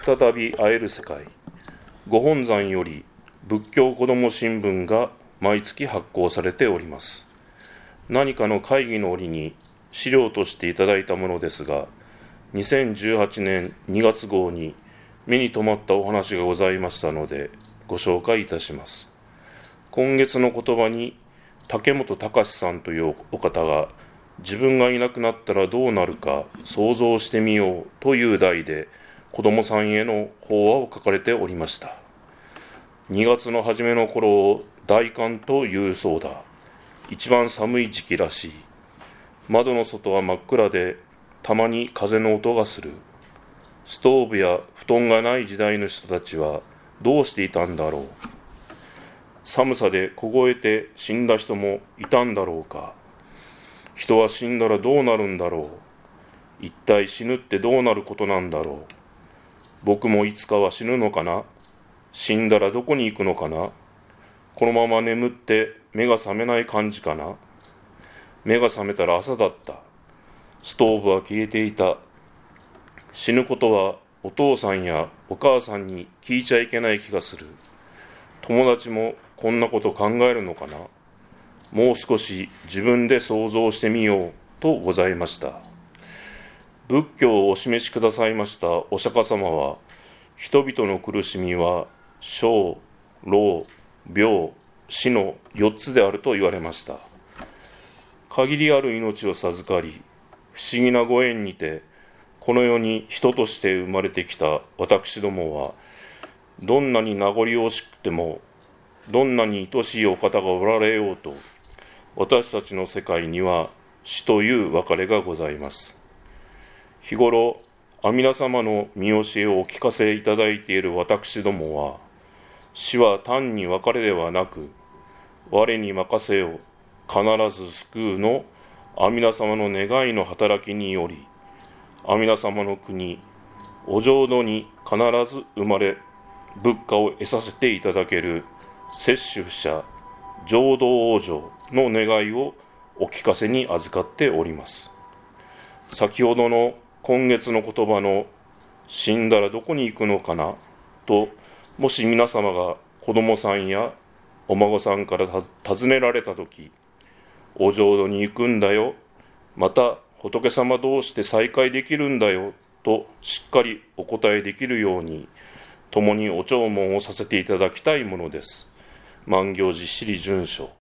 再び会える世界、ご本山より仏教子ども新聞が毎月発行されております。何かの会議の折に資料としていただいたものですが、2018年2月号に目に留まったお話がございましたのでご紹介いたします。今月の言葉に竹本隆さんというお方が、自分がいなくなったらどうなるか想像してみようという題で子どもさんへの法話を書かれておりました。2月の初めの頃を大寒というそうだ。一番寒い時期らしい。窓の外は真っ暗で、たまに風の音がする。ストーブや布団がない時代の人たちはどうしていたんだろう。寒さで凍えて死んだ人もいたんだろうか。人は死んだらどうなるんだろう。一体死ぬってどうなることなんだろう。僕もいつかは死ぬのかな。死んだらどこに行くのかな。このまま眠って目が覚めない感じかな。目が覚めたら朝だった。ストーブは消えていた。死ぬことはお父さんやお母さんに聞いちゃいけない気がする。友達もこんなこと考えるのかな。もう少し自分で想像してみようとございました。仏教をお示しくださいましたお釈迦様は、人々の苦しみは生、老、病、死の4つであると言われました。限りある命を授かり、不思議なご縁にてこの世に人として生まれてきた私どもは、どんなに名残惜しくても、どんなに愛しいお方がおられようと、私たちの世界には死という別れがございます。日頃阿弥陀様の見教えをお聞かせいただいている私どもは、死は単に別れではなく、我に任せよ、必ず救うの阿弥陀様の願いの働きにより、阿弥陀様の国お浄土に必ず生まれ、仏果を得させていただける摂取者浄土往生の願いをお聞かせに預かっております。先ほどの今月の言葉の死んだらどこに行くのかなと、もし皆様が子供さんやお孫さんから尋ねられたとき、お浄土に行くんだよ、また仏様同士で再会できるんだよとしっかりお答えできるように、共にお弔問をさせていただきたいものです。万行寺至理順書。